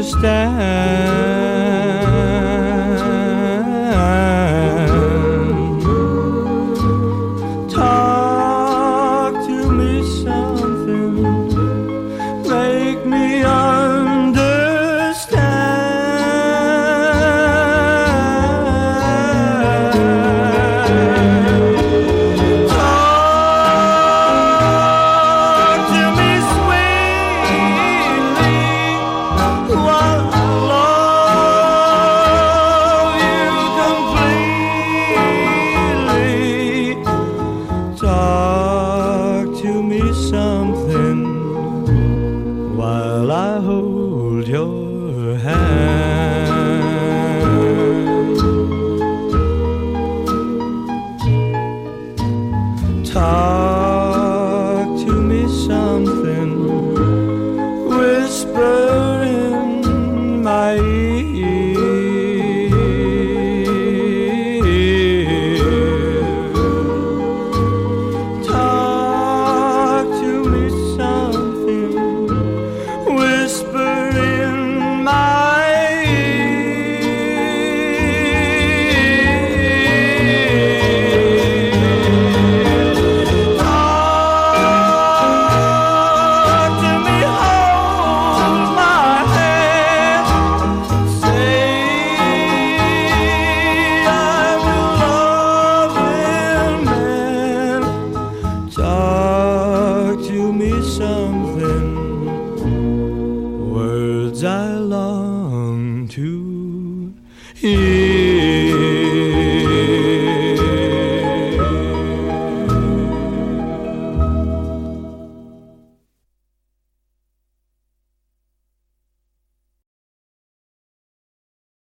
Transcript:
Talk to me something, make me understand. Talk to me sweetly while I love you completely. Talk to me something while I hold your hand. Talk to me something, whisper in my ear. Talk to me something, whisper in my ear. Talk to me, hold my hand, say I'm your loving man. Talk to me something, words I long to hear.